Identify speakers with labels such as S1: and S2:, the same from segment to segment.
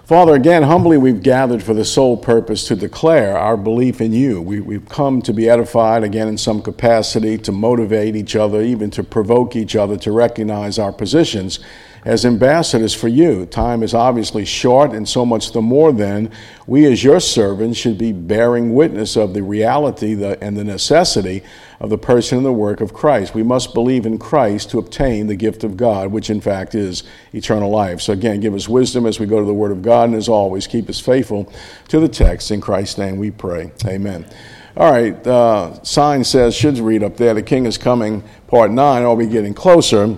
S1: Father, again, humbly we've gathered for the sole purpose to declare our belief in you. We've come to be edified, again, in some capacity, to motivate each other, even to provoke each other to recognize our positions as ambassadors for you. Time is obviously short, and so much the more then, we as your servants should be bearing witness of the reality and the necessity of the person and the work of Christ. We must believe in Christ to obtain the gift of God, which in fact is eternal life. So again, give us wisdom as we go to the Word of God, and as always, keep us faithful to the text. In Christ's name we pray. Amen. All right, sign says, should read up there, The King is Coming, Part 9. Are we getting closer?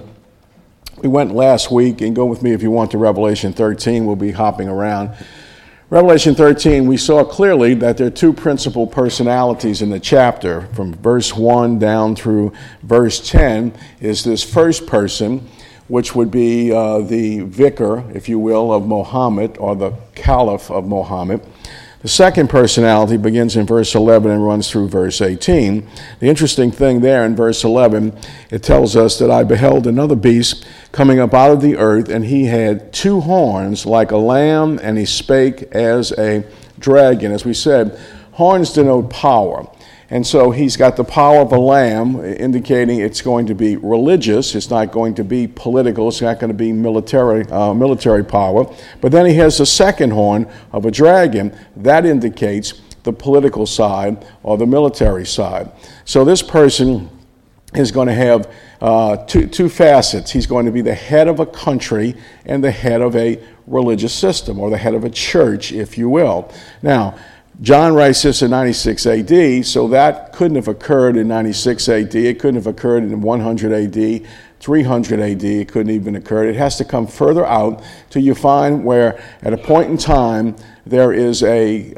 S1: We went last week, and go with me if you want to Revelation 13. We'll be hopping around. Revelation 13, we saw clearly that there are two principal personalities in the chapter. From verse 1 down through verse 10 is this first person, which would be the vicar, if you will, of Muhammad, or the caliph of Muhammad. The second personality begins in verse 11 and runs through verse 18. The interesting thing there in verse 11, it tells us that I beheld another beast coming up out of the earth, and he had two horns like a lamb, and he spake as a dragon. As we said, horns denote power. And so he's got the power of a lamb, indicating it's going to be religious. It's not going to be political. It's not going to be military power. But then he has the second horn of a dragon. That indicates the political side or the military side. So this person is going to have two facets. He's going to be the head of a country and the head of a religious system, or the head of a church, if you will. Now, John writes this in 96 AD, so that couldn't have occurred in 96 AD. It couldn't have occurred in 100 AD, 300 AD. It couldn't even occur. It has to come further out till you find where, at a point in time, there is a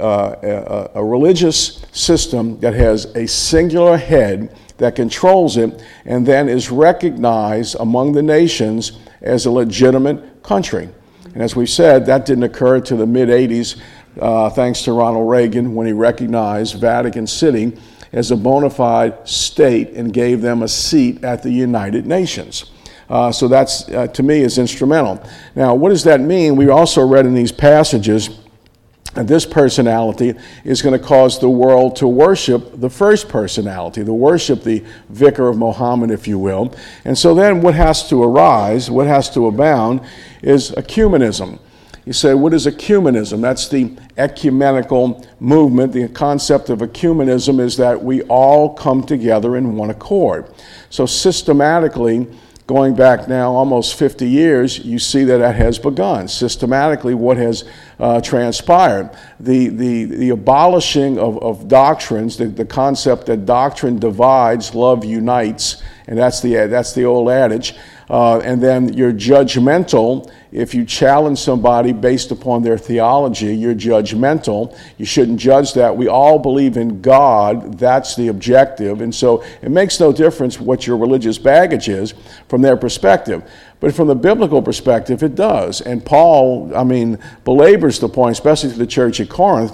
S1: religious system that has a singular head that controls it, and then is recognized among the nations as a legitimate country. And as we've said, that didn't occur to the mid-'80s, thanks to Ronald Reagan, when he recognized Vatican City as a bona fide state and gave them a seat at the United Nations. So that's, to me, is instrumental. Now, what does that mean? We also read in these passages that this personality is going to cause the world to worship the first personality, to worship the vicar of Muhammad, if you will. And so then what has to arise, what has to abound, is ecumenism. You say, what is ecumenism? That's the ecumenical movement. The concept of ecumenism is that we all come together in one accord. So systematically, going back now almost 50 years, you see that has begun. Systematically, what has transpired? The abolishing of doctrines, the concept that doctrine divides, love unites, and that's the old adage. And then you're judgmental. If you challenge somebody based upon their theology, you're judgmental. You shouldn't judge that. We all believe in God. That's the objective. And so it makes no difference what your religious baggage is from their perspective. But from the biblical perspective, it does. And Paul, belabors the point, especially to the church at Corinth.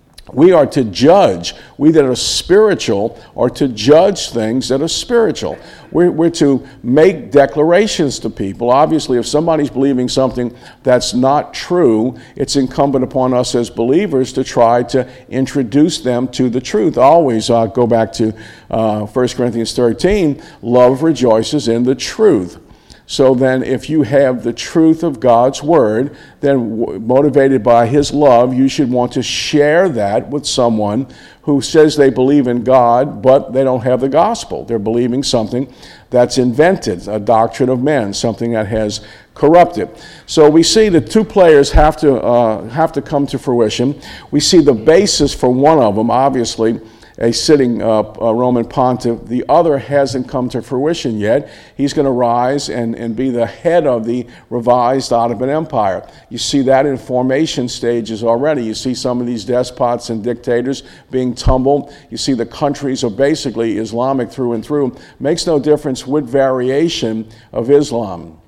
S1: We are to judge. We that are spiritual are to judge things that are spiritual. We're to make declarations to people. Obviously, if somebody's believing something that's not true, it's incumbent upon us as believers to try to introduce them to the truth. Always go back to 1 Corinthians 13, love rejoices in the truth. So then if you have the truth of God's word, then motivated by his love, you should want to share that with someone who says they believe in God, but they don't have the gospel. They're believing something that's invented, a doctrine of men, something that has corrupted. So we see the two players have to come to fruition. We see the basis for one of them, obviously, a sitting Roman pontiff. The other hasn't come to fruition yet. He's going to rise and be the head of the revised Ottoman Empire. You see that in formation stages already. You see some of these despots and dictators being tumbled. You see the countries are basically Islamic through and through. Makes no difference what variation of Islam.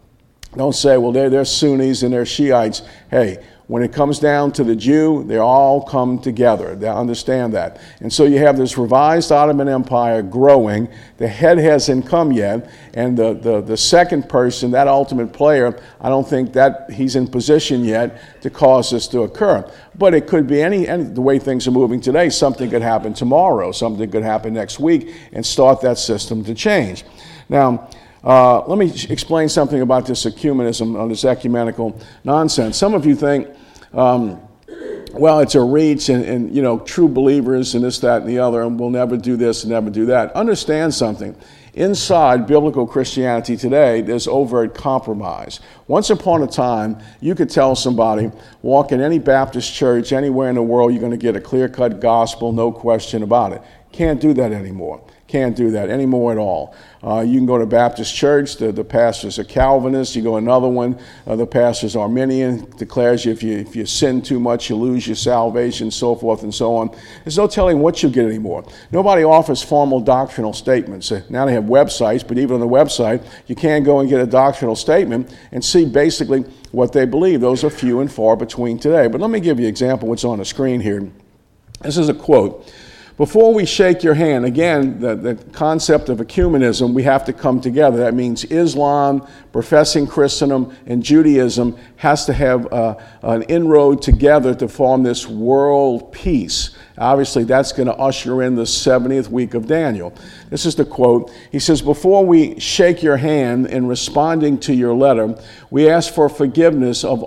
S1: Don't say, well, they're Sunnis and they're Shiites. Hey, when it comes down to the Jew, they all come together. They understand that. And so you have this revised Ottoman Empire growing. The head hasn't come yet. And the second person, that ultimate player, I don't think that he's in position yet to cause this to occur. But it could be any the way things are moving today, something could happen tomorrow, something could happen next week and start that system to change. Now, let me explain something about this ecumenism, this ecumenical nonsense. Some of you think, well, it's a reach and true believers and this, that, and the other, and we'll never do this and never do that. Understand something. Inside biblical Christianity today, there's overt compromise. Once upon a time, you could tell somebody, walk in any Baptist church anywhere in the world, you're going to get a clear-cut gospel, no question about it. Can't do that anymore. Can't do that anymore at all. You can go to Baptist church, the pastors are Calvinists. You go another one, the pastor's Arminian, declares you if you sin too much, you lose your salvation, so forth and so on. There's no telling what you get anymore. Nobody offers formal doctrinal statements. Now they have websites, but even on the website, you can't go and get a doctrinal statement and see basically what they believe. Those are few and far between today. But let me give you an example of what's on the screen here. This is a quote. Before we shake your hand, again, the concept of ecumenism, we have to come together. That means Islam, professing Christendom, and Judaism has to have an inroad together to form this world peace. Obviously, that's going to usher in the 70th week of Daniel. This is the quote. He says, before we shake your hand in responding to your letter, we ask for forgiveness of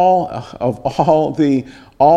S1: the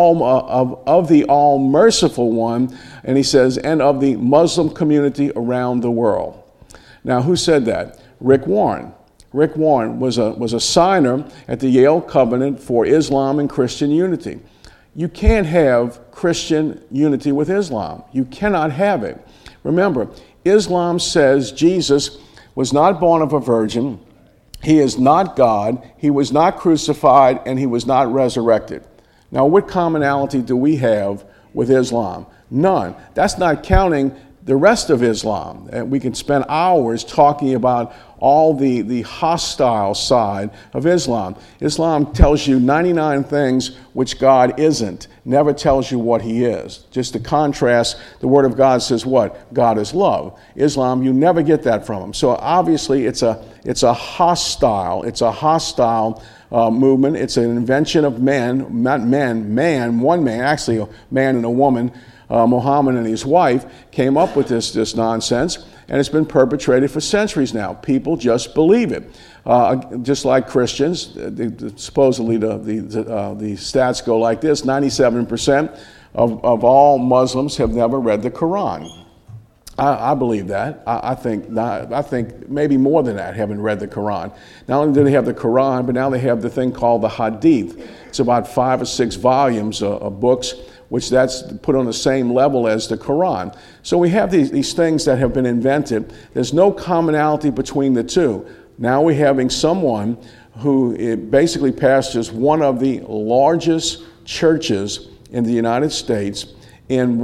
S1: all-merciful one, and he says, and of the Muslim community around the world. Now, who said that? Rick Warren. Rick Warren was a signer at the Yale Covenant for Islam and Christian unity. You can't have Christian unity with Islam. You cannot have it. Remember, Islam says Jesus was not born of a virgin, he is not God, he was not crucified, and he was not resurrected. Now, what commonality do we have with Islam? None. That's not counting the rest of Islam. And we can spend hours talking about all the hostile side of Islam. Islam tells you 99 things which God isn't, never tells you what he is. Just to contrast, the Word of God says what? God is love. Islam, you never get that from him. So obviously it's a hostile movement. It's an invention of men, not men, one man, actually a man and a woman. Muhammad and his wife came up with this nonsense, and it's been perpetrated for centuries now. People just believe it. Just like Christians, supposedly the stats go like this: 97% of all Muslims have never read the Quran. I believe that. I think maybe more than that haven't read the Quran. Not only do they have the Quran, but now they have the thing called the Hadith. It's about 5 or 6 volumes of books, which that's put on the same level as the Quran. So we have these things that have been invented. There's no commonality between the two. Now we're having someone who basically pastors one of the largest churches in the United States, in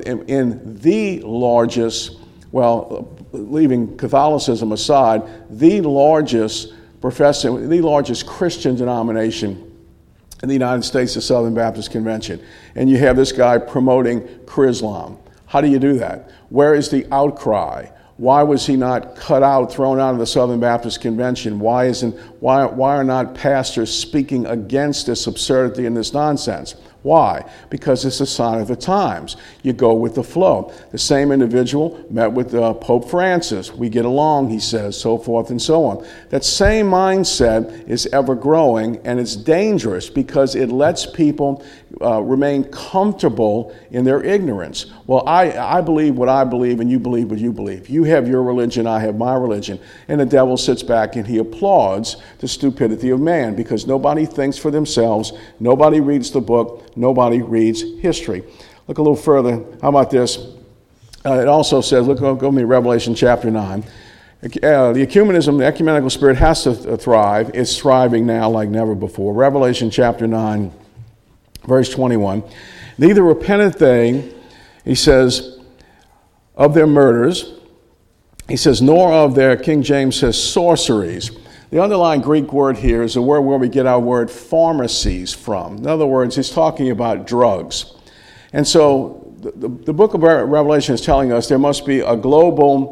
S1: the largest, well, leaving Catholicism aside, the largest Christian denomination in the United States, the Southern Baptist Convention. And you have this guy promoting Chrislam. How do you do that? Where is the outcry? Why was he not thrown out of the Southern Baptist Convention? Why are not pastors speaking against this absurdity and this nonsense? Why? Because it's a sign of the times. You go with the flow. The same individual met with Pope Francis. We get along, he says, so forth and so on. That same mindset is ever growing, and it's dangerous because it lets people remain comfortable in their ignorance. Well, I believe what I believe, and you believe what you believe. You have your religion, I have my religion. And the devil sits back and he applauds the stupidity of man because nobody thinks for themselves, nobody reads the book, nobody reads history. Look a little further. How about this? It also says, go with me, Revelation chapter 9. The ecumenism, the ecumenical spirit has to thrive. It's thriving now like never before. Revelation chapter 9, verse 21. Neither repented they, he says, of their murders, he says, nor of their, King James says, sorceries. The underlying Greek word here is a word where we get our word pharmacies from. In other words, he's talking about drugs. And so the book of Revelation is telling us there must be a global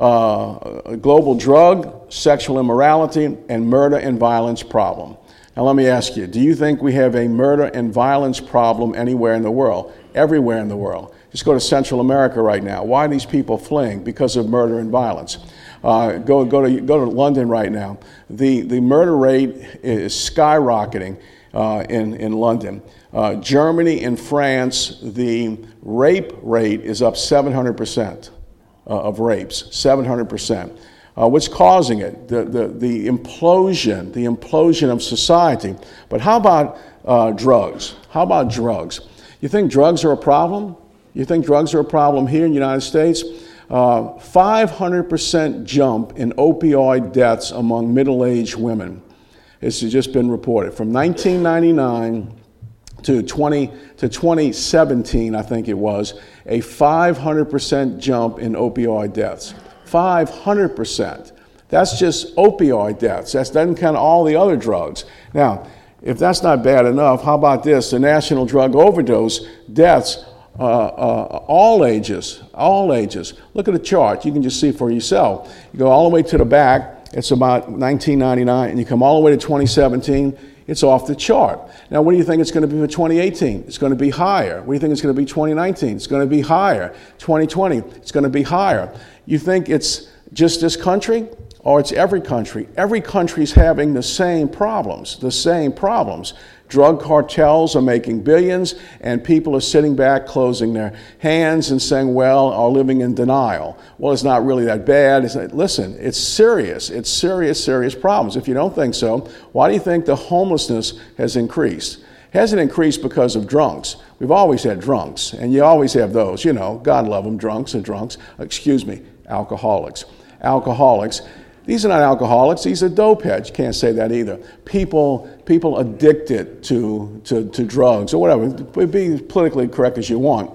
S1: drug, sexual immorality, and murder and violence problem. Now let me ask you, do you think we have a murder and violence problem anywhere in the world? Everywhere in the world. Just go to Central America right now. Why are these people fleeing? Because of murder and violence. Go to London right now. The murder rate is skyrocketing in London. Germany and France, the rape rate is up 700% of rapes, 700%. What's causing it? The implosion of society. But how about drugs? How about drugs? You think drugs are a problem? You think drugs are a problem here in the United States? 500% jump in opioid deaths among middle-aged women. It's just been reported. From 1999 to 2017, I think it was, a 500% jump in opioid deaths. 500%. That's just opioid deaths. That doesn't count all the other drugs. Now, if that's not bad enough, how about this? The national drug overdose deaths, all ages. Look at the chart. You can just see for yourself. You go all the way to the back, it's about 1999, and you come all the way to 2017, it's off the chart. Now, what do you think it's going to be for 2018? It's going to be higher. What do you think it's going to be 2019? It's going to be higher. 2020, it's going to be higher. You think it's just this country? Or it's every country. Every country's having the same problems. Drug cartels are making billions, and people are sitting back, closing their hands and saying, well, are living in denial. Well, it's not really that bad. Listen, it's serious. It's serious problems. If you don't think so, why do you think the homelessness has increased? It hasn't increased because of drunks. We've always had drunks, and you always have those, God love them, alcoholics. These are not alcoholics, these are dope heads. You can't say that either. People addicted to drugs or whatever. Be politically correct as you want.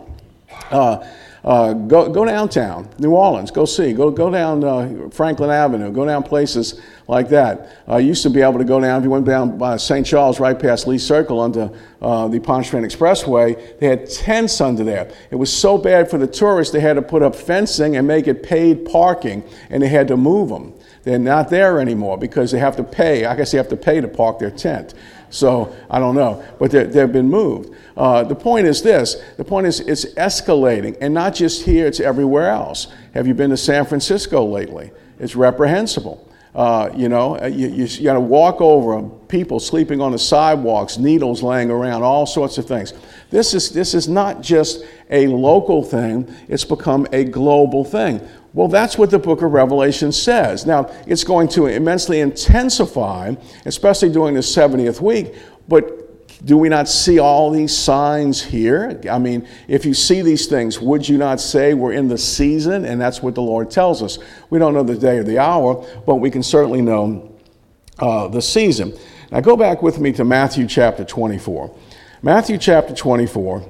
S1: Go downtown, New Orleans, go down Franklin Avenue, go down places like that. You used to be able to go down, if you went down by St. Charles right past Lee Circle under the Pontchartrain Expressway, they had tents under there. It was so bad for the tourists, they had to put up fencing and make it paid parking, and they had to move them. They're not there anymore because they have to pay. I guess they have to pay to park their tent. So I don't know, but they've been moved. The point is this. The point is it's escalating, and not just here, it's everywhere else. Have you been to San Francisco lately? It's reprehensible. You got to walk over people sleeping on the sidewalks, needles laying around, all sorts of things. This is not just a local thing. It's become a global thing. Well, that's what the book of Revelation says. Now, it's going to immensely intensify, especially during the 70th week, but do we not see all these signs here? I mean, if you see these things, would you not say we're in the season? And that's what the Lord tells us. We don't know the day or the hour, but we can certainly know the season. Now, go back with me to Matthew chapter 24. Matthew chapter 24.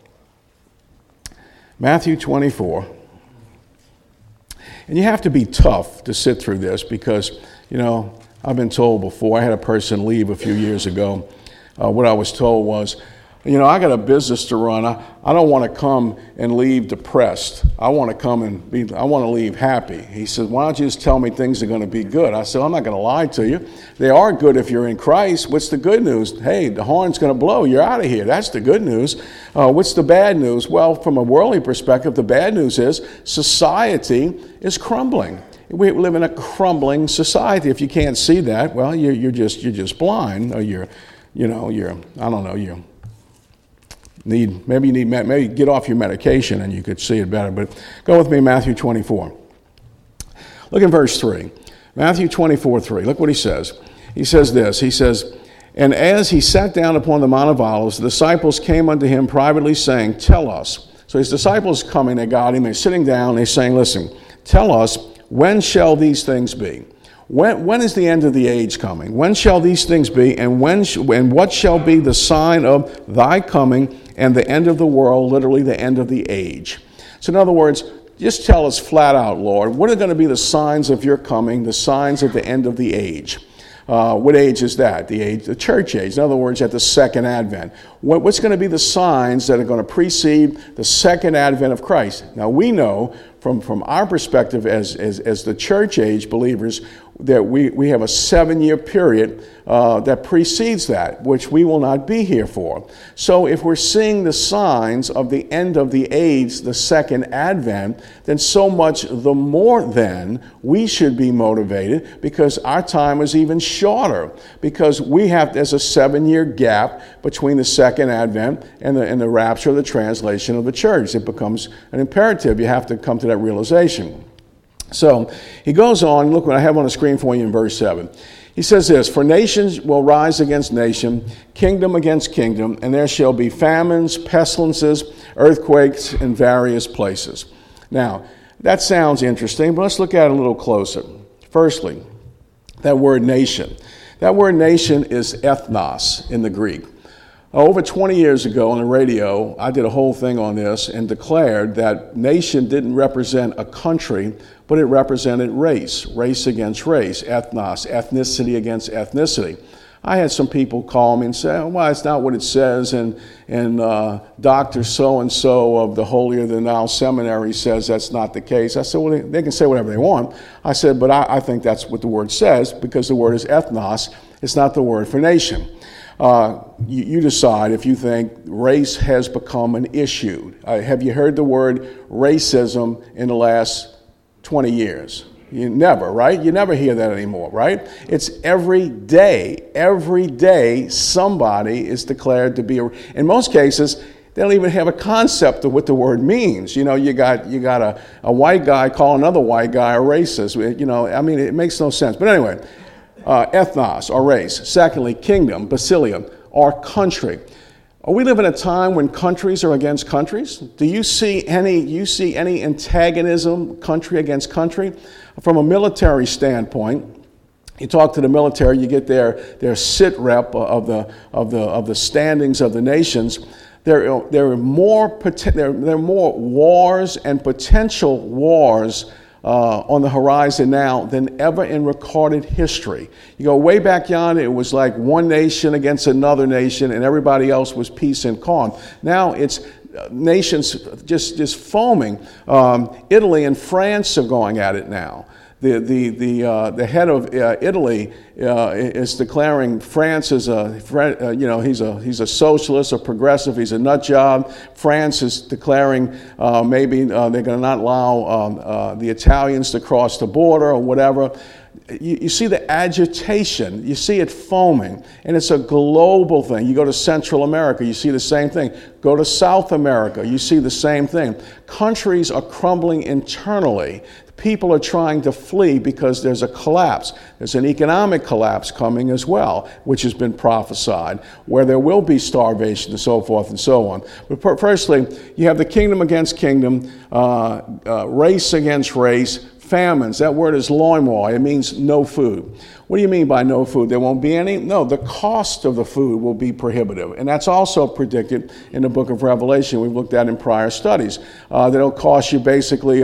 S1: Matthew 24. And you have to be tough to sit through this because, I've been told before, I had a person leave a few years ago. What I was told was, I got a business to run. I don't want to come and leave depressed. I want to leave happy. He said, why don't you just tell me things are going to be good? I said, I'm not going to lie to you. They are good if you're in Christ. What's the good news? Hey, the horn's going to blow. You're out of here. That's the good news. What's the bad news? Well, from a worldly perspective, the bad news is society is crumbling. We live in a crumbling society. If you can't see that, well, you're just blind, or maybe get off your medication and you could see it better. But go with me, Matthew 24. Look in verse 3. Matthew 24:3. Look what he says. He says this. He says, and as he sat down upon the Mount of Olives, the disciples came unto him privately, saying, tell us. So his disciples coming, they got him, they're sitting down, they're saying, listen, tell us, when shall these things be? When is the end of the age coming? When shall these things be? And what shall be the sign of thy coming and the end of the world, literally the end of the age? So in other words, just tell us flat out, Lord, what are going to be the signs of your coming, the signs of the end of the age? What age is that? The church age. In other words, at the second advent. What's going to be the signs that are going to precede the second advent of Christ? Now, we know from our perspective as the church age believers that we have a 7-year period that precedes that, which we will not be here for. So if we're seeing the signs of the end of the age, the second advent, then so much the more then we should be motivated, because our time is even shorter, because there's a 7-year gap between the second advent and the rapture of the translation of the church. It becomes an imperative. You have to come to that realization. So he goes on, look what I have on the screen for you in verse 7. He says this, "For nations will rise against nation, kingdom against kingdom, and there shall be famines, pestilences, earthquakes in various places." Now, that sounds interesting, but let's look at it a little closer. Firstly, that word nation. That word nation is ethnos in the Greek. Over 20 years ago on the radio, I did a whole thing on this and declared that nation didn't represent a country, but it represented race against race, ethnos, ethnicity against ethnicity. I had some people call me and say, well, it's not what it says, and Dr. So-and-so of the Holier Than Thou Seminary says that's not the case. I said, well, they can say whatever they want. I said, but I think that's what the word says, because the word is ethnos. It's not the word for nation. You decide if you think race has become an issue. Have you heard the word racism in the last 20 years? You never, right? You never hear that anymore, right? It's every day somebody is declared to be, in most cases, they don't even have a concept of what the word means. You know, you got a white guy call another white guy a racist. You know, I mean, it makes no sense. But anyway, ethnos, or race. Secondly, kingdom, basileia, or country. We live in a time when countries are against countries. Do you see any antagonism, country against country? From a military standpoint, you talk to the military, you get their sit rep of the standings of the nations. There are more wars and potential wars on the horizon now than ever in recorded history. You go way back yonder, it was like one nation against another nation, and everybody else was peace and calm. Now it's nations just foaming. Italy and France are going at it now. The head of Italy is declaring France is he's a socialist, a progressive, he's a nut job. France is declaring maybe they're going to not allow the Italians to cross the border or whatever. You see the agitation, you see it foaming, and it's a global thing. You go to Central America, you see the same thing. Go to South America, you see the same thing. Countries are crumbling internally. People are trying to flee because there's a collapse. There's an economic collapse coming as well, which has been prophesied, where there will be starvation and so forth and so on. But firstly, you have the kingdom against kingdom, race against race, famines. That word is loimoi. It means no food. What do you mean by no food? There won't be any? No, the cost of the food will be prohibitive. And that's also predicted in the book of Revelation. We've looked at in prior studies. That'll cost you basically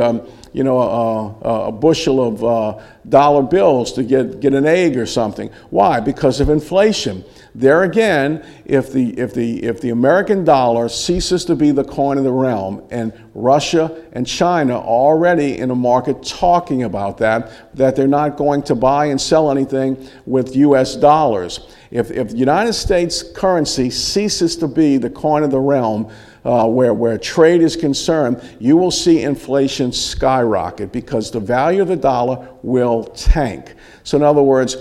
S1: a bushel of dollar bills to get an egg or something. Why? Because of inflation. There again, if the American dollar ceases to be the coin of the realm, and Russia and China are already in the market talking about that they're not going to buy and sell anything with U.S. dollars. If the United States currency ceases to be the coin of the realm, where trade is concerned, you will see inflation skyrocket because the value of the dollar will tank. So in other words,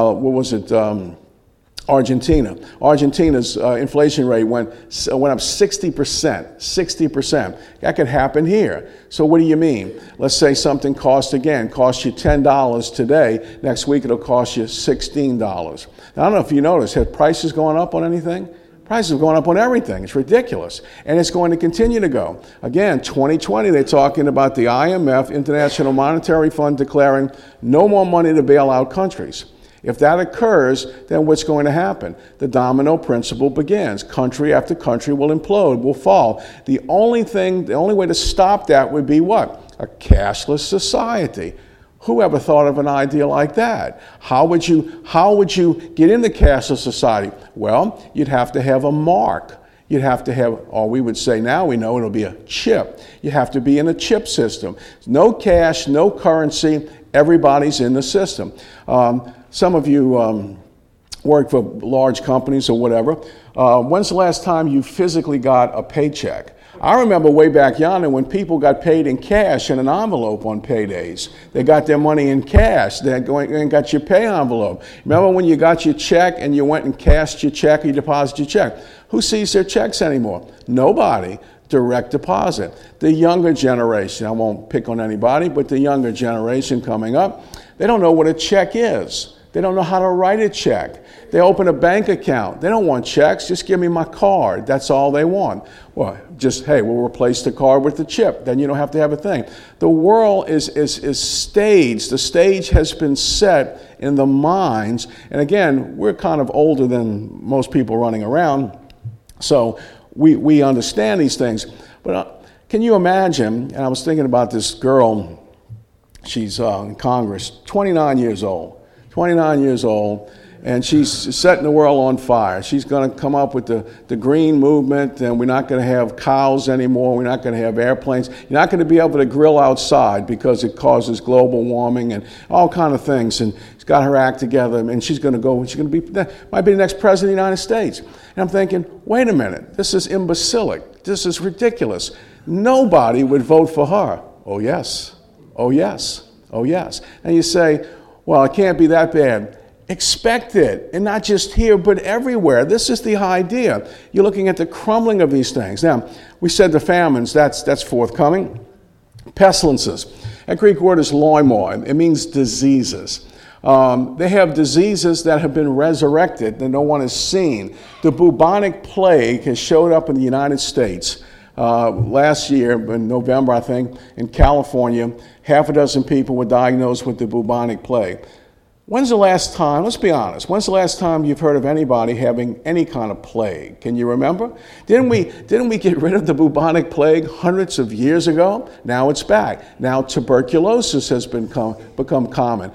S1: Argentina. Argentina's inflation rate went up 60%. 60%. That could happen here. So what do you mean? Let's say something costs you $10 today. Next week it'll cost you $16. Now, I don't know if you noticed, have prices gone up on anything? Prices have gone up on everything. It's ridiculous. And it's going to continue to go. Again, 2020, they're talking about the IMF, International Monetary Fund, declaring no more money to bail out countries. If that occurs, then what's going to happen? The domino principle begins. Country after country will implode, will fall. The only way to stop that would be what? A cashless society. Who ever thought of an idea like that? How would you get into cashless society? Well, you'd have to have a mark. You'd have to have, or we would say now we know it'll be a chip. You have to be in a chip system. No cash, no currency, everybody's in the system. Some of you work for large companies or whatever. When's the last time you physically got a paycheck? I remember way back yonder when people got paid in cash in an envelope on paydays. They got their money in cash. They got your pay envelope. Remember when you got your check and you went and cashed your check or you deposited your check? Who sees their checks anymore? Nobody. Direct deposit. The younger generation, I won't pick on anybody, but the younger generation coming up, they don't know what a check is. They don't know how to write a check. They open a bank account. They don't want checks. Just give me my card. That's all they want. Well, just, hey, we'll replace the card with the chip. Then you don't have to have a thing. The world is staged. The stage has been set in the minds. And again, we're kind of older than most people running around. So we understand these things. But can you imagine, and I was thinking about this girl, she's in Congress, 29 years old. 29 years old, and she's setting the world on fire. She's going to come up with the green movement, and we're not going to have cows anymore. We're not going to have airplanes. You're not going to be able to grill outside because it causes global warming and all kind of things. And she's got her act together, and she's going to be, might be the next president of the United States. And I'm thinking, wait a minute, this is imbecilic. This is ridiculous. Nobody would vote for her. Oh, yes. Oh, yes. Oh, yes. And you say, well, it can't be that bad. Expect it, and not just here, but everywhere. This is the idea. You're looking at the crumbling of these things. Now, we said the famines, that's forthcoming. Pestilences. That Greek word is loimoi. It means diseases. They have diseases that have been resurrected that no one has seen. The bubonic plague has showed up in the United States. Last year, in November, I think, in California, half a dozen people were diagnosed with the bubonic plague. When's the last time, let's be honest, when's the last time you've heard of anybody having any kind of plague? Can you remember? Didn't we get rid of the bubonic plague hundreds of years ago? Now it's back. Now tuberculosis has become common.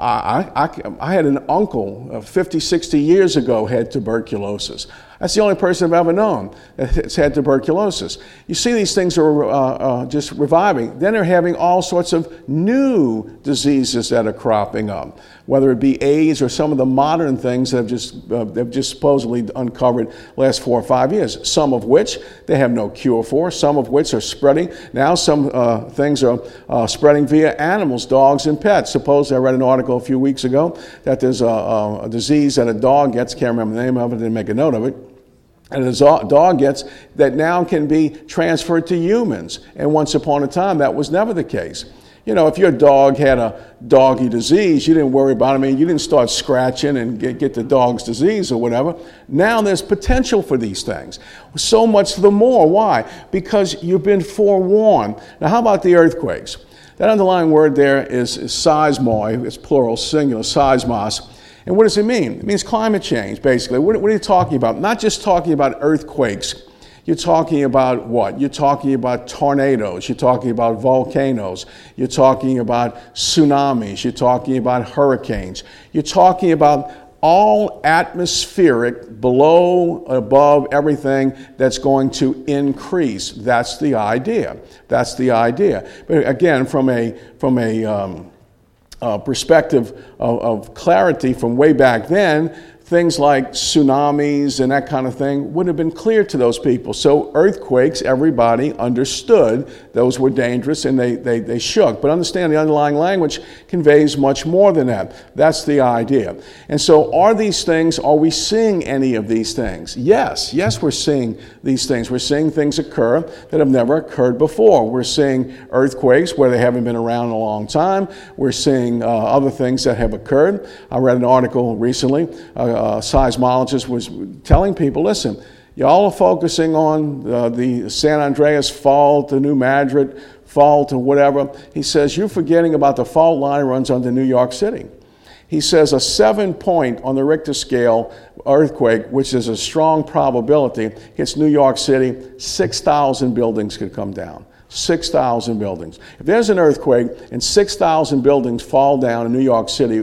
S1: I had an uncle 50, 60 years ago had tuberculosis. That's the only person I've ever known that's had tuberculosis. You see these things are just reviving. Then they're having all sorts of new diseases that are cropping up, whether it be AIDS or some of the modern things that have just supposedly uncovered last 4 or 5 years, some of which they have no cure for, some of which are spreading. Now some things are spreading via animals, dogs and pets. Supposedly I read an article a few weeks ago that there's a disease that a dog gets, can't remember the name of it, didn't make a note of it, and a dog gets that now can be transferred to humans. And once upon a time, that was never the case. You know, if your dog had a doggy disease, you didn't worry about it. I mean, you didn't start scratching and get the dog's disease or whatever. Now there's potential for these things. So much the more. Why? Because you've been forewarned. Now, how about the earthquakes? That underlying word there is seismoi. It's plural, singular, seismos. And what does it mean? It means climate change, basically. What are you talking about? Not just talking about earthquakes. You're talking about what? You're talking about tornadoes. You're talking about volcanoes. You're talking about tsunamis. You're talking about hurricanes. You're talking about all atmospheric, below, above, everything that's going to increase. That's the idea. That's the idea. But again, from a perspective of clarity from way back then, things like tsunamis and that kind of thing would have been clear to those people. So earthquakes, everybody understood those were dangerous and they shook. But understand the underlying language conveys much more than that. That's the idea. And so are we seeing any of these things? Yes, we're seeing these things. We're seeing things occur that have never occurred before. We're seeing earthquakes where they haven't been around in a long time. We're seeing other things that have occurred. I read an article recently. A seismologist was telling people, listen, y'all are focusing on the San Andreas Fault, the New Madrid Fault, or whatever. He says, you're forgetting about the fault line runs under New York City. He says a 7-point on the Richter scale earthquake, which is a strong probability, hits New York City, 6,000 buildings could come down. 6,000 buildings. If there's an earthquake and 6,000 buildings fall down in New York City,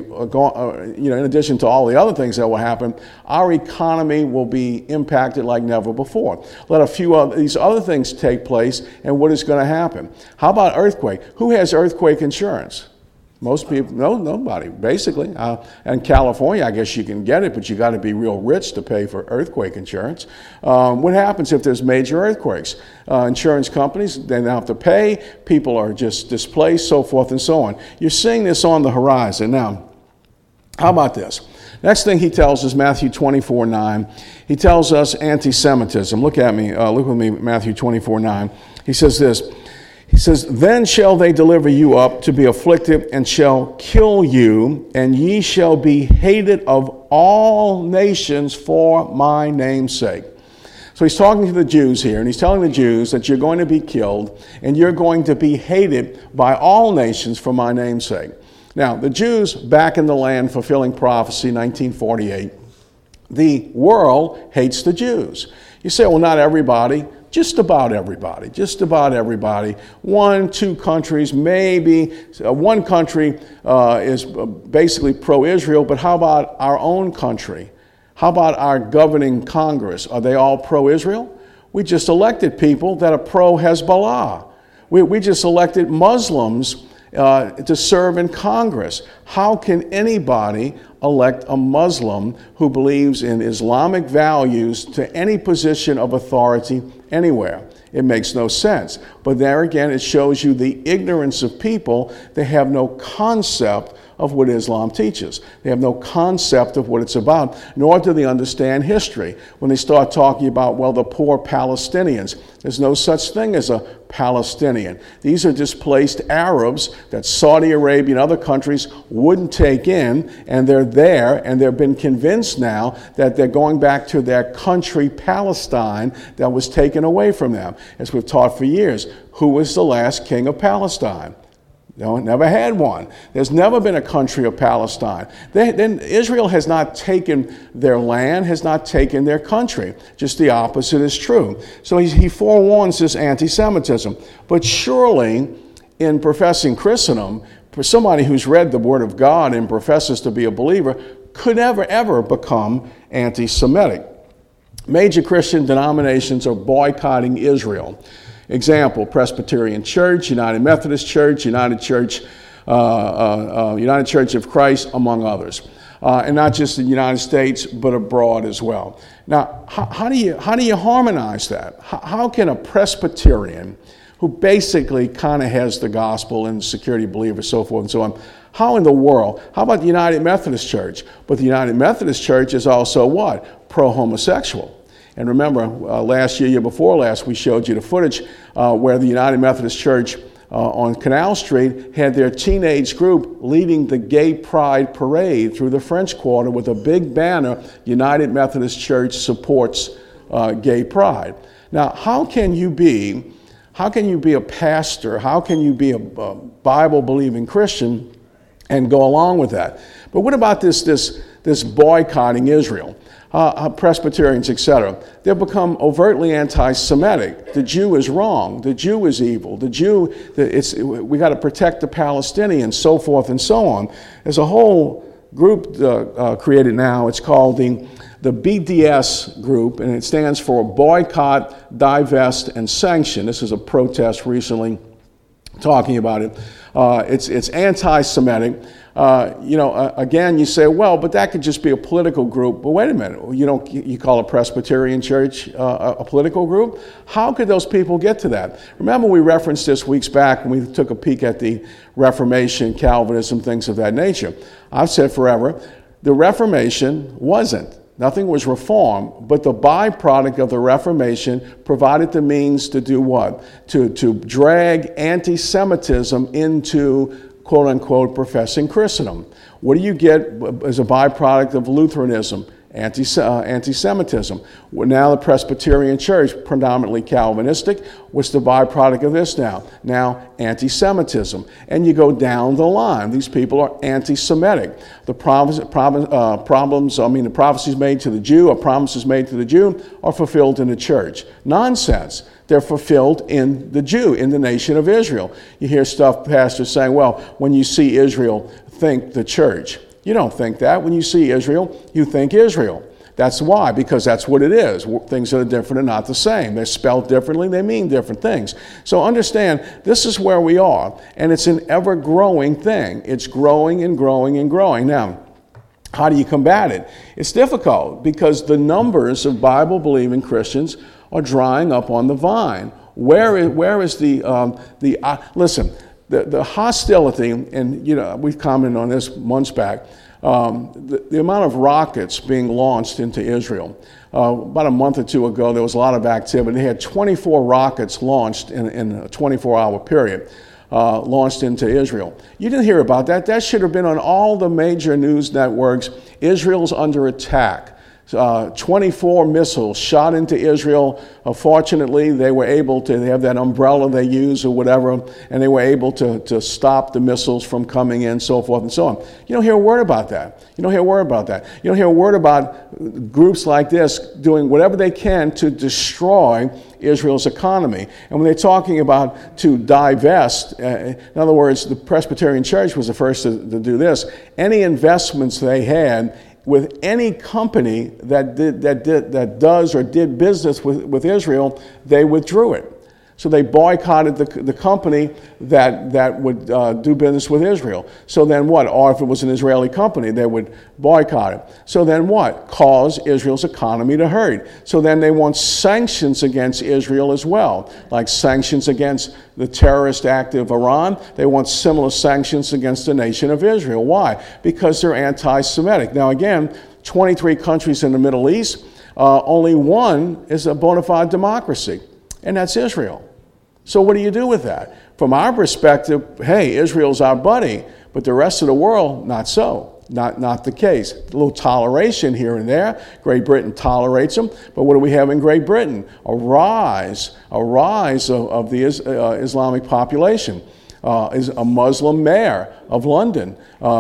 S1: in addition to all the other things that will happen, our economy will be impacted like never before. Let a few of these other things take place, and what is going to happen? How about earthquake? Who has earthquake insurance? Most people, no, nobody, basically. In California, I guess you can get it, but you got to be real rich to pay for earthquake insurance. What happens if there's major earthquakes? Insurance companies, they don't have to pay. People are just displaced, so forth and so on. You're seeing this on the horizon. Now, how about this? Next thing he tells us, Matthew 24:9. He tells us anti-Semitism. Look at me. Look with me, Matthew 24:9. He says this. He says, then shall they deliver you up to be afflicted, and shall kill you, and ye shall be hated of all nations for my name's sake. So he's talking to the Jews here, and he's telling the Jews that you're going to be killed, and you're going to be hated by all nations for my name's sake. Now, the Jews back in the land fulfilling prophecy, 1948, the world hates the Jews. You say, well, not everybody. Just about everybody, just about everybody. 1, 2 countries, maybe. One country is basically pro-Israel, but how about our own country? How about our governing Congress? Are they all pro-Israel? We just elected people that are pro-Hezbollah. We just elected Muslims to serve in Congress. How can anybody elect a Muslim who believes in Islamic values to any position of authority anywhere? It makes no sense. But there again, it shows you the ignorance of people. They have no concept of what Islam teaches. They have no concept of what it's about, nor do they understand history. When they start talking about, well, the poor Palestinians, there's no such thing as a Palestinian. These are displaced Arabs that Saudi Arabia and other countries wouldn't take in, and they're there, and they've been convinced now that they're going back to their country, Palestine, that was taken away from them. As we've taught for years, who was the last king of Palestine? No, never had one. There's never been a country of Palestine. Then Israel has not taken their land, has not taken their country. Just the opposite is true. So he forewarns this anti-Semitism. But surely, in professing Christendom, for somebody who's read the Word of God and professes to be a believer, could never, ever become anti-Semitic. Major Christian denominations are boycotting Israel. Example, Presbyterian Church, United Methodist Church, United Church of Christ, among others. And not just in the United States, but abroad as well. Now, how do you harmonize that? How can a Presbyterian, who basically kind of has the gospel and security believer, so forth and so on, how in the world? How about the United Methodist Church? But the United Methodist Church is also what? Pro-homosexual. And remember, year before last, we showed you the footage where the United Methodist Church on Canal Street had their teenage group leading the Gay Pride Parade through the French Quarter with a big banner, United Methodist Church supports gay pride. Now, how can you be a pastor? How can you be a Bible-believing Christian and go along with that? But what about this boycotting Israel? Presbyterians, etc. They've become overtly anti-Semitic. The Jew is wrong. The Jew is evil. We got to protect the Palestinians, so forth and so on. There's a whole group created now. It's called the BDS group, and it stands for Boycott, Divest, and Sanction. This is a protest recently talking about it. It's anti-Semitic. Again, you say, well, but that could just be a political group. But wait a minute, you call a Presbyterian church a political group? How could those people get to that? Remember, we referenced this weeks back when we took a peek at the Reformation, Calvinism, things of that nature. I've said forever, the Reformation wasn't. Nothing was reformed, but the byproduct of the Reformation provided the means to do what? To drag anti-Semitism into quote-unquote professing Christendom. What do you get as a byproduct of Lutheranism? Anti-Semitism. Well, now the Presbyterian Church, predominantly Calvinistic, what's the byproduct of this now? Now, anti-Semitism. And you go down the line. These people are anti-Semitic. The prophecies made to the Jew, or promises made to the Jew, are fulfilled in the church. Nonsense. They're fulfilled in the Jew, in the nation of Israel. You hear pastors saying, well, when you see Israel, think the church. You don't think that. When you see Israel, you think Israel. That's why, because that's what it is. Things that are different are not the same. They're spelled differently. They mean different things. So understand, this is where we are, and it's an ever-growing thing. It's growing and growing and growing. Now, how do you combat it? It's difficult because the numbers of Bible-believing Christians are drying up on the vine. Where is listen, the hostility, and we've commented on this months back, the amount of rockets being launched into Israel. About a month or two ago, there was a lot of activity. They had 24 rockets launched in a 24-hour period, launched into Israel. You didn't hear about that. That should have been on all the major news networks. Israel's under attack. 24 missiles shot into Israel. Fortunately, they were able to, they have that umbrella they use or whatever, and they were able to stop the missiles from coming in, so forth and so on. You don't hear a word about that. You don't hear a word about that. You don't hear a word about groups like this doing whatever they can to destroy Israel's economy. And when they're talking about to divest, in other words, the Presbyterian Church was the first to do this. Any investments they had with any company that does or did business with Israel, they withdrew it. So they boycotted the company that would do business with Israel. So then what? Or if it was an Israeli company, they would boycott it. So then what? Cause Israel's economy to hurt. So then they want sanctions against Israel as well, like sanctions against the terrorist act of Iran. They want similar sanctions against the nation of Israel. Why? Because they're anti-Semitic. Now again, 23 countries in the Middle East, only one is a bona fide democracy, and that's Israel. So what do you do with that? From our perspective, hey, Israel's our buddy, but the rest of the world, not so. Not the case. A little toleration here and there. Great Britain tolerates them, but what do we have in Great Britain? A rise of the Islamic population. Is a Muslim mayor of London.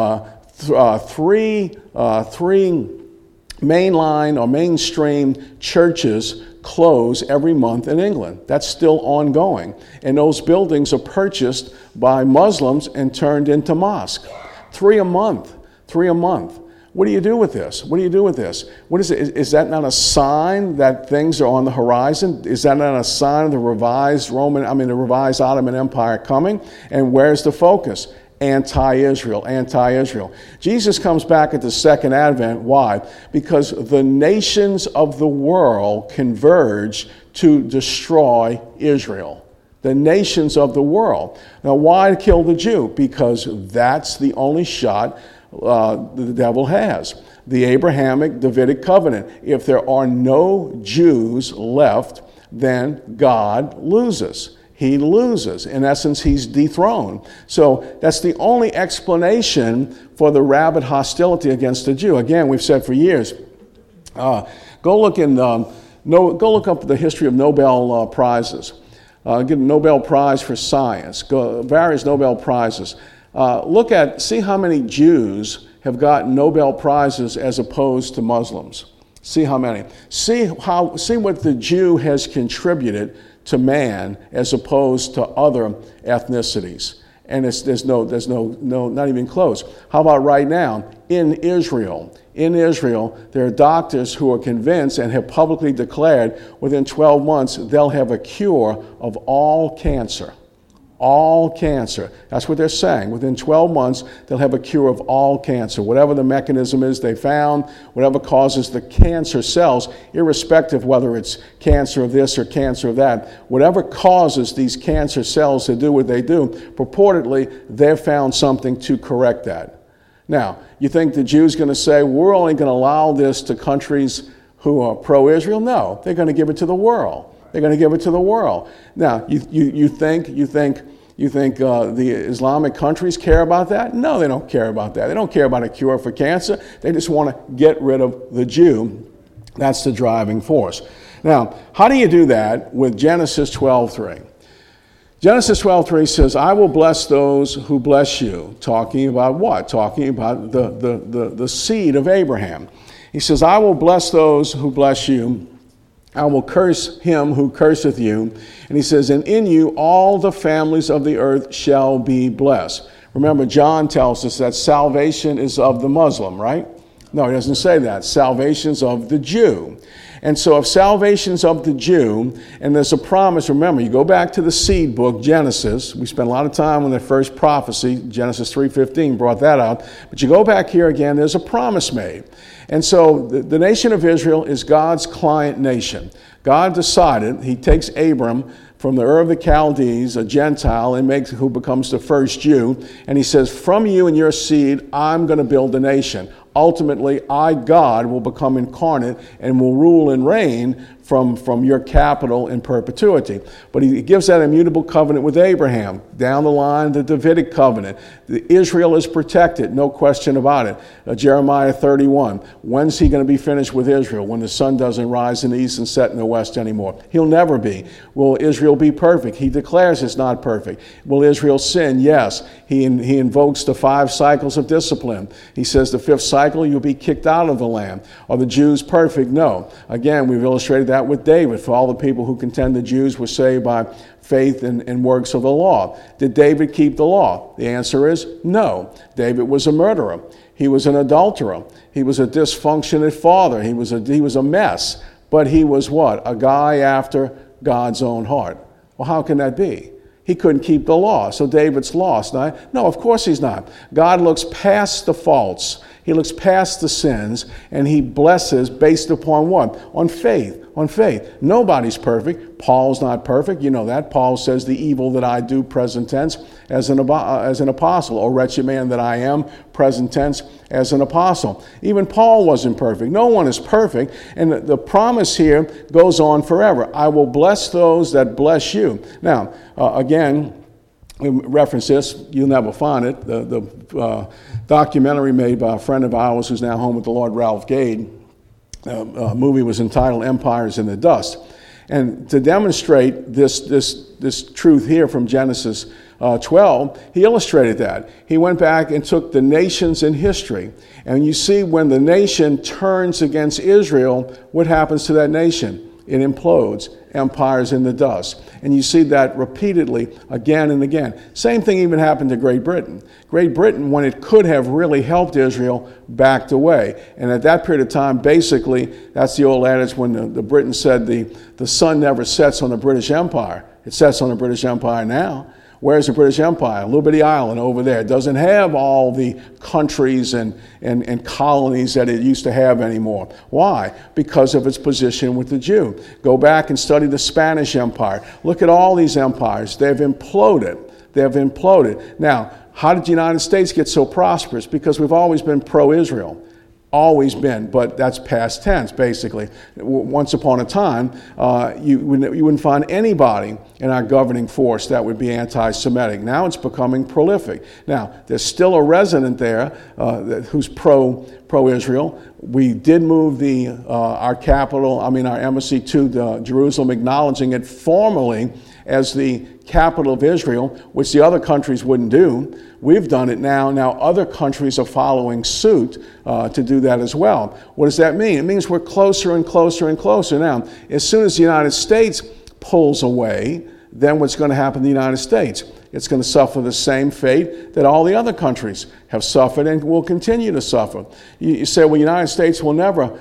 S1: Three mainline or mainstream churches close every month in England. That's still ongoing. And those buildings are purchased by Muslims and turned into mosques. 3 a month. What do you do with this? What is it? Is that not a sign that things are on the horizon? Is that not a sign of the revised Ottoman Empire coming? And where's the focus? Anti-Israel. Jesus comes back at the second advent. Why? Because the nations of the world converge to destroy Israel. The nations of the world. Now, why kill the Jew? Because that's the only shot the devil has. The Abrahamic Davidic covenant. If there are no Jews left, then God loses. He loses. In essence, he's dethroned. So that's the only explanation for the rabid hostility against the Jew. Again, we've said for years, go look up the history of Nobel prizes. Get a Nobel Prize for science. Various Nobel prizes. See how many Jews have gotten Nobel prizes as opposed to Muslims. See how many. See what the Jew has contributed to man as opposed to other ethnicities. And there's not even close. How about right now? In Israel, there are doctors who are convinced and have publicly declared within 12 months they'll have a cure of all cancer. All cancer. That's what they're saying. Within 12 months, they'll have a cure of all cancer. Whatever the mechanism is they found, whatever causes the cancer cells, irrespective whether it's cancer of this or cancer of that, whatever causes these cancer cells to do what they do, purportedly, they've found something to correct that. Now, you think the Jew's going to say, we're only going to allow this to countries who are pro-Israel? No, they're going to give it to the world. They're going to give it to the world. Now, you think You think the Islamic countries care about that? No, they don't care about that. They don't care about a cure for cancer. They just want to get rid of the Jew. That's the driving force. Now, how do you do that with Genesis 12:3? Genesis 12:3 says, I will bless those who bless you. Talking about what? Talking about the seed of Abraham. He says, I will bless those who bless you. I will curse him who curseth you. And he says, and in you all the families of the earth shall be blessed. Remember, John tells us that salvation is of the Muslim, right? No, he doesn't say that. Salvation's of the Jew. And so if salvation's of the Jew, and there's a promise, remember, you go back to the seed book, Genesis. We spent a lot of time on the first prophecy, Genesis 3:15 brought that out. But you go back here again, there's a promise made. And so the nation of Israel is God's client nation. God decided, he takes Abram from the Ur of the Chaldees, a Gentile, and who becomes the first Jew. And he says, from you and your seed, I'm going to build a nation. Ultimately, I, God, will become incarnate and will rule and reign from your capital in perpetuity. But he gives that immutable covenant with Abraham. Down the line, the Davidic covenant. Israel is protected, no question about it. Jeremiah 31. When's he going to be finished with Israel? When the sun doesn't rise in the east and set in the west anymore. He'll never be. Will Israel be perfect? He declares it's not perfect. Will Israel sin? Yes. He invokes the 5 cycles of discipline. He says the 5th cycle, you'll be kicked out of the land. Are the Jews perfect? No. Again, we've illustrated that with David, for all the people who contend the Jews were saved by faith and works of the law. Did David keep the law? The answer is no. David was a murderer. He was an adulterer. He was a dysfunctionate father. He was a mess. But he was what? A guy after God's own heart. Well, how can that be? He couldn't keep the law, so David's lost. No, of course he's not. God looks past the faults. He looks past the sins, and he blesses based upon what? On faith. On faith. Nobody's perfect. Paul's not perfect. You know that. Paul says the evil that I do, present tense, as an apostle. O wretched man that I am, present tense, as an apostle. Even Paul wasn't perfect. No one is perfect. And the promise here goes on forever. I will bless those that bless you. Now, again, we reference this, you'll never find it. The documentary made by a friend of ours who's now home with the Lord, Ralph Gade, movie was entitled Empires in the Dust. And to demonstrate this truth here from Genesis 12, he illustrated that. He went back and took the nations in history. And you see when the nation turns against Israel, what happens to that nation? It implodes. Empires in the dust. And you see that repeatedly again and again. Same thing even happened to Great Britain. Great Britain, when it could have really helped Israel, backed away. And at that period of time, basically, that's the old adage when the Britons said the sun never sets on the British Empire. It sets on the British Empire now. Where's the British Empire? A little bitty island over there. It doesn't have all the countries and colonies that it used to have anymore. Why? Because of its position with the Jew. Go back and study the Spanish Empire. Look at all these empires. They've imploded. They have imploded. Now, how did the United States get so prosperous? Because we've always been pro-Israel. Always been, but that's past tense, basically. Once upon a time, you wouldn't find anybody in our governing force that would be anti-Semitic. Now it's becoming prolific. Now, there's still a resident there who's pro-Israel. We did move our embassy to Jerusalem, acknowledging it formally as the capital of Israel, which the other countries wouldn't do. We've done it now. Now other countries are following suit to do that as well. What does that mean? It means we're closer and closer and closer. Now, as soon as the United States pulls away, then what's going to happen in the United States? It's going to suffer the same fate that all the other countries have suffered and will continue to suffer. You say, well, the United States will never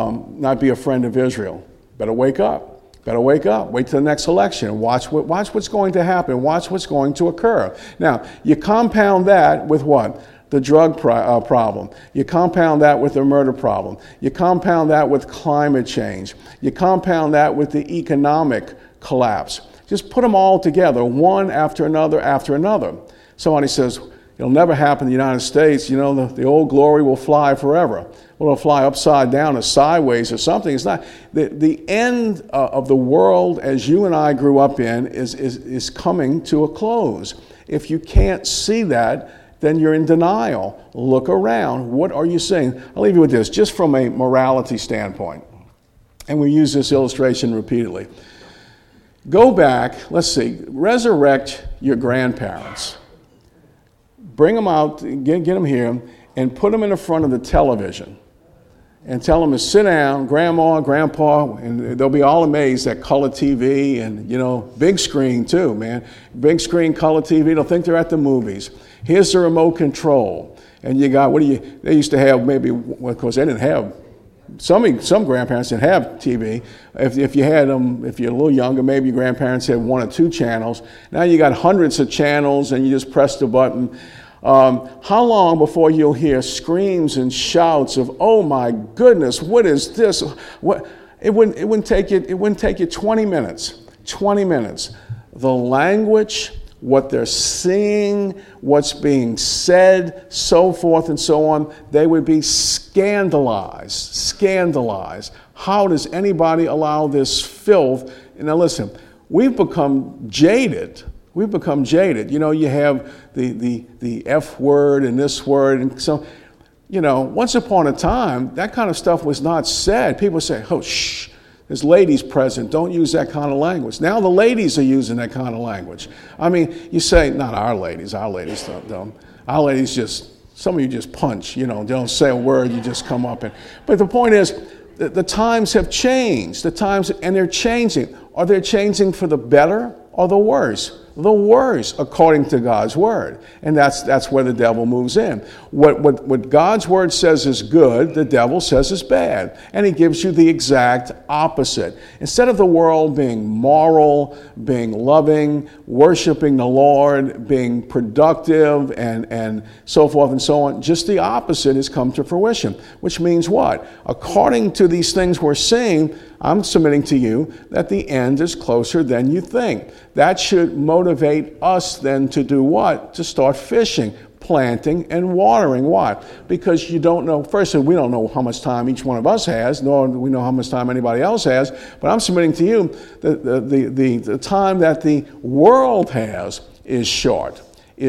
S1: not be a friend of Israel. Better wake up. Better wake up. Wait till the next election. Watch what's going to happen. Watch what's going to occur. Now, you compound that with what? The drug problem. You compound that with the murder problem. You compound that with climate change. You compound that with the economic collapse. Just put them all together, one after another after another. Somebody says, it'll never happen in the United States. You know, the old glory will fly forever. Well, it'll fly upside down or sideways or something. It's not. The end of the world as you and I grew up in is coming to a close. If you can't see that, then you're in denial. Look around. What are you seeing? I'll leave you with this, just from a morality standpoint. And we use this illustration repeatedly. Go back, let's see, resurrect your grandparents. Bring them out, get them here, and put them in the front of the television. And tell them to sit down, grandma, grandpa, and they'll be all amazed at color TV and, big screen too, man. Big screen, color TV, they'll think they're at the movies. Here's the remote control. And you got, they used to have maybe, well, of course they didn't have, some grandparents didn't have TV. If you had them, if you're a little younger, maybe your grandparents had 1 or 2 channels. Now you got hundreds of channels and you just press the button. How long before you'll hear screams and shouts of, "Oh my goodness, what is this?" It wouldn't take you 20 minutes. 20 minutes. The language, what they're seeing, what's being said, so forth and so on, they would be scandalized. How does anybody allow this filth? Now listen, we've become jaded. You have the F word and this word. And so, once upon a time, that kind of stuff was not said. People say, "Oh, shh, there's ladies present. Don't use that kind of language." Now the ladies are using that kind of language. I mean, you say, not our ladies don't. Our ladies some of you just punch, don't say a word, you just come up. But the point is, the times have changed. And they're changing. Are they changing for the better or the worse? The worse, according to God's word. And that's where the devil moves in. What God's word says is good, the devil says is bad. And he gives you the exact opposite. Instead of the world being moral, being loving, worshiping the Lord, being productive, and so forth and so on, just the opposite has come to fruition. Which means what? According to these things we're seeing, I'm submitting to you that the end is closer than you think. That should motivate us then to do what? To start fishing, planting, and watering. Why? Because you don't know, firstly, we don't know how much time each one of us has, nor do we know how much time anybody else has, but I'm submitting to you that the time that the world has is short.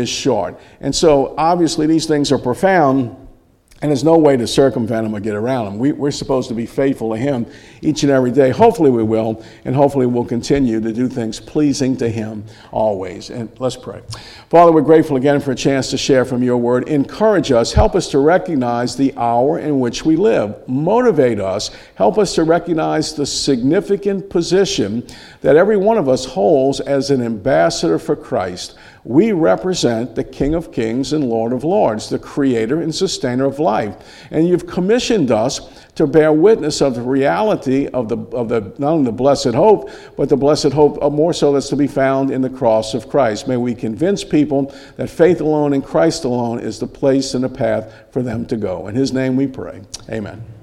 S1: And so obviously these things are profound. And there's no way to circumvent him or get around him. We're supposed to be faithful to him each and every day. Hopefully we will, and hopefully we'll continue to do things pleasing to him always. And let's pray. Father, we're grateful again for a chance to share from your word. Encourage us. Help us to recognize the hour in which we live. Motivate us. Help us to recognize the significant position that every one of us holds as an ambassador for Christ. We represent the King of Kings and Lord of Lords, the creator and sustainer of life. And you've commissioned us to bear witness of the reality of the not only the blessed hope, but the blessed hope more so that's to be found in the cross of Christ. May we convince people that faith alone in Christ alone is the place and the path for them to go. In his name we pray. Amen.